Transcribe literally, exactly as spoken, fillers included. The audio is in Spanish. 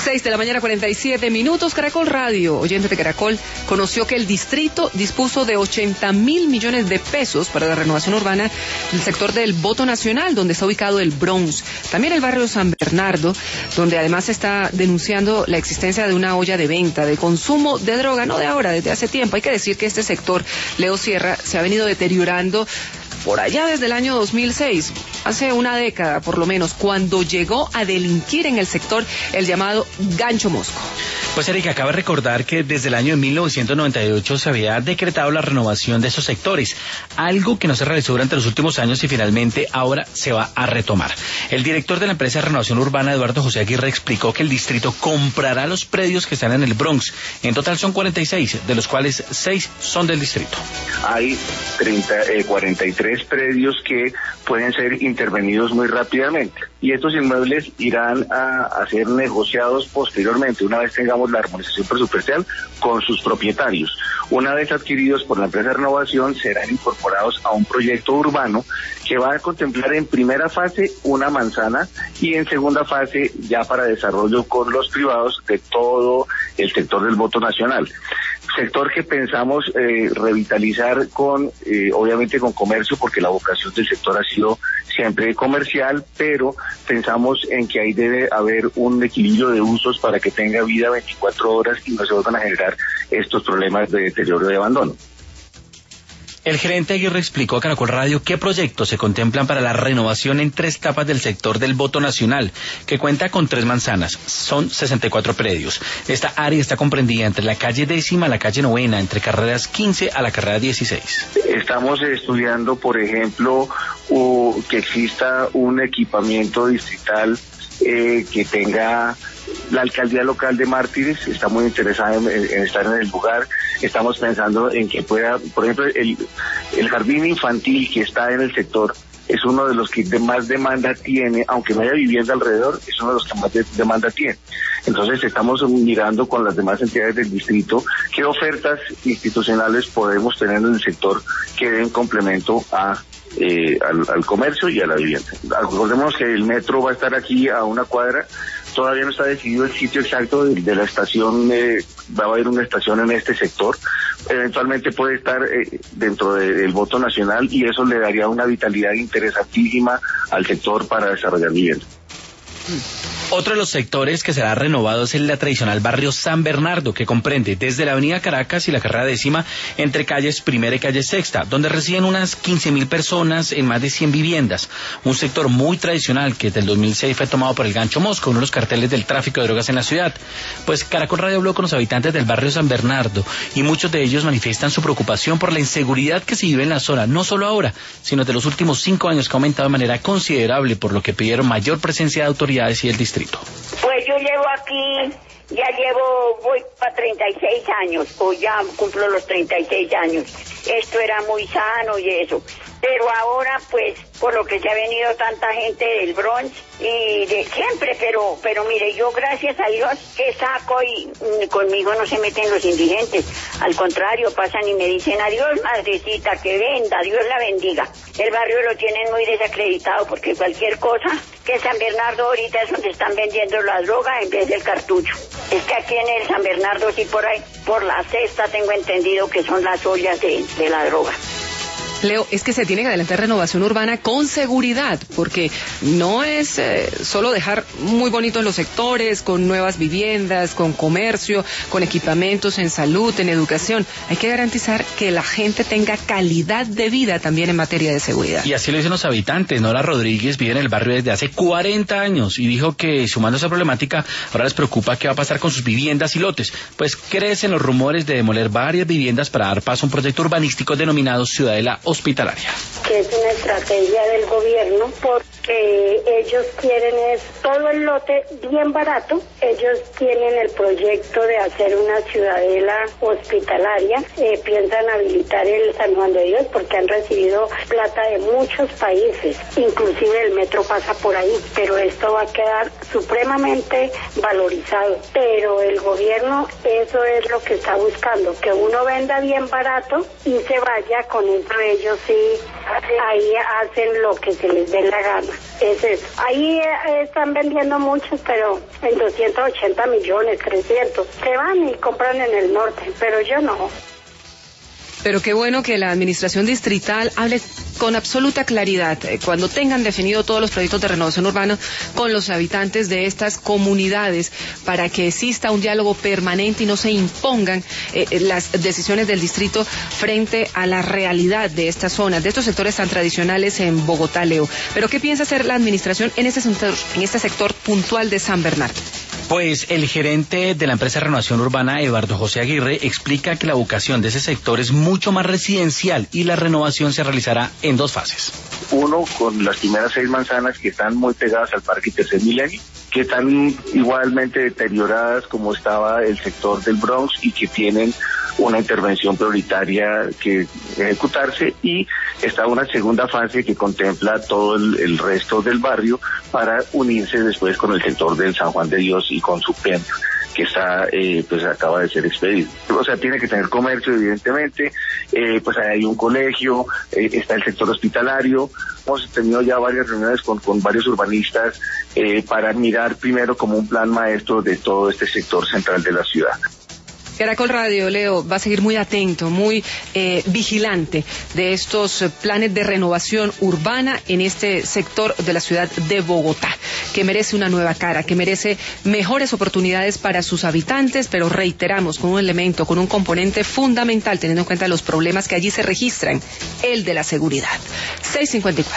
seis de la mañana, cuarenta y siete minutos. Caracol Radio, oyente de Caracol, conoció que el distrito dispuso de ochenta mil millones de pesos para la renovación urbana del sector del Voto Nacional, donde está ubicado el Bronx. También el barrio San Bernardo, donde además se está denunciando la existencia de una olla de venta, de consumo de droga, no de ahora, desde hace tiempo. Hay que decir que este sector, Leo Sierra, se ha venido deteriorando por allá desde el año dos mil seis, hace una década por lo menos, cuando llegó a delinquir en el sector el llamado gancho mosco. Pues Erika, acaba de recordar que desde el año de mil novecientos noventa y ocho se había decretado la renovación de esos sectores, algo que no se realizó durante los últimos años y finalmente ahora se va a retomar. El director de la empresa de renovación urbana, Eduardo José Aguirre, explicó que el distrito comprará los predios que están en el Bronx. En total son cuarenta y seis, de los cuales seis son del distrito. Hay treinta, eh, cuarenta y tres predios que pueden ser intervenidos muy rápidamente y estos inmuebles irán a, a ser negociados posteriormente, una vez tengamos la armonización presupuestal con sus propietarios. Una vez adquiridos por la empresa de renovación, serán incorporados a un proyecto urbano que va a contemplar en primera fase una manzana y en segunda fase ya para desarrollo con los privados de todo el sector del Voto Nacional. Sector que pensamos eh, revitalizar con, eh, obviamente con comercio, porque la vocación del sector ha sido siempre comercial, pero pensamos en que ahí debe haber un equilibrio de usos para que tenga vida veinticuatro horas y no se vuelvan a generar estos problemas de deterioro y abandono. El gerente Aguirre explicó a Caracol Radio qué proyectos se contemplan para la renovación en tres etapas del sector del Voto Nacional, que cuenta con tres manzanas, son sesenta y cuatro predios. Esta área está comprendida entre la calle décima a la calle novena, entre carreras quince a la carrera dieciséis. Estamos estudiando, por ejemplo, uh, que exista un equipamiento distrital eh, que tenga... La alcaldía local de Mártires está muy interesada en, en estar en el lugar. Estamos pensando en que pueda, por ejemplo, el, el jardín infantil que está en el sector es uno de los que de más demanda tiene, aunque no haya vivienda alrededor, es uno de los que más de, demanda tiene. Entonces estamos mirando con las demás entidades del distrito qué ofertas institucionales podemos tener en el sector que den complemento a eh, al, al comercio y a la vivienda. Recordemos que el metro va a estar aquí a una cuadra. Todavía no está decidido el sitio exacto de, de la estación, eh, va a haber una estación en este sector, eventualmente puede estar eh, dentro de, del Voto Nacional y eso le daría una vitalidad interesantísima al sector para desarrollar vivienda. Otro de los sectores que será renovado es el tradicional barrio San Bernardo, que comprende desde la avenida Caracas y la carrera décima entre calles primera y calle sexta, donde residen unas quince mil personas en más de cien viviendas. Un sector muy tradicional que desde el dos mil seis fue tomado por el gancho mosco, uno de los carteles del tráfico de drogas en la ciudad. Pues Caracol Radio habló con los habitantes del barrio San Bernardo y muchos de ellos manifiestan su preocupación por la inseguridad que se vive en la zona, no solo ahora, sino de los últimos cinco años, que ha aumentado de manera considerable, por lo que pidieron mayor presencia de autoridades y del distrito. Pues yo llevo aquí, ya llevo, voy para treinta y seis años, o ya cumplo los treinta y seis años. Esto era muy sano y eso. Pero ahora, pues, por lo que se ha venido tanta gente del Bronx y de siempre, pero pero mire, yo gracias a Dios que saco y mm, conmigo no se meten los indigentes. Al contrario, pasan y me dicen, adiós, madrecita, que venda, Dios la bendiga. El barrio lo tienen muy desacreditado porque cualquier cosa, que San Bernardo ahorita es donde están vendiendo la droga en vez del cartucho. Es que aquí en el San Bernardo, sí, por ahí, por la cesta tengo entendido que son las ollas de, de la droga. Leo, es que se tiene que adelantar renovación urbana con seguridad, porque no es eh, solo dejar muy bonitos los sectores, con nuevas viviendas, con comercio, con equipamientos en salud, en educación. Hay que garantizar que la gente tenga calidad de vida también en materia de seguridad. Y así lo dicen los habitantes. Nora Rodríguez vive en el barrio desde hace cuarenta años y dijo que, sumando esa problemática, ahora les preocupa qué va a pasar con sus viviendas y lotes, pues crecen los rumores de demoler varias viviendas para dar paso a un proyecto urbanístico denominado Ciudadela Hospitalaria. Que es una estrategia del gobierno porque ellos quieren es todo el lote bien barato. Ellos tienen el proyecto de hacer una ciudadela hospitalaria. Eh, piensan habilitar el San Juan de Dios porque han recibido plata de muchos países. Inclusive el metro pasa por ahí, pero esto va a quedar supremamente valorizado. Pero el gobierno eso es lo que está buscando, que uno venda bien barato y se vaya con eso. Ellos sí, ahí hacen lo que se les dé la gana. Es eso. Ahí eh, están vendiendo muchos, pero en doscientos ochenta millones, trescientos. Se van y compran en el norte, pero yo no. Pero qué bueno que la administración distrital hable con absoluta claridad eh, cuando tengan definido todos los proyectos de renovación urbana con los habitantes de estas comunidades para que exista un diálogo permanente y no se impongan eh, las decisiones del distrito frente a la realidad de estas zonas, de estos sectores tan tradicionales en Bogotá, Leo. Pero ¿qué piensa hacer la administración en este sector, en este sector puntual de San Bernardo? Pues el gerente de la empresa de renovación urbana, Eduardo José Aguirre, explica que la vocación de ese sector es mucho más residencial y la renovación se realizará en dos fases. Uno, con las primeras seis manzanas que están muy pegadas al Parque Tercer Milenio, que están igualmente deterioradas como estaba el sector del Bronx y que tienen una intervención prioritaria que ejecutarse, y está una segunda fase que contempla todo el, el resto del barrio para unirse después con el sector del San Juan de Dios y con su P E M, que está, eh, pues acaba de ser expedido. O sea, tiene que tener comercio, evidentemente, eh, pues hay un colegio, eh, está el sector hospitalario. Hemos tenido ya varias reuniones con, con varios urbanistas eh, para mirar primero como un plan maestro de todo este sector central de la ciudad. Caracol Radio, Leo, va a seguir muy atento, muy eh, vigilante de estos planes de renovación urbana en este sector de la ciudad de Bogotá, que merece una nueva cara, que merece mejores oportunidades para sus habitantes, pero reiteramos, con un elemento, con un componente fundamental, teniendo en cuenta los problemas que allí se registran, el de la seguridad. seis cincuenta y cuatro.